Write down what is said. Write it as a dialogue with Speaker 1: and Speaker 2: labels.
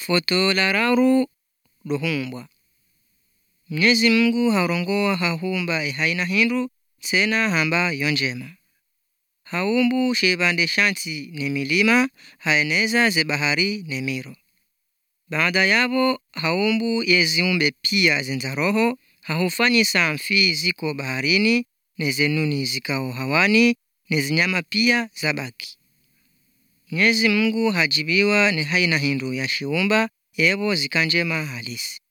Speaker 1: Foto la raru dohumbwa. Mwenyezi Mungu harongoa hahumba haina hindu tena hamba yonjema. Haumbu shebande shanti ne milima haeneza ze bahari ne miro. Baada yabo haumbu yeziumbe pia zenza roho hahufanyisa mfi ziko baharini ne zenuni zikao hawani ne zinyama pia zabaki. Mwenyezi Mungu hajibiwa ne haina hindu ya shiumba ebo zikanjema halisi.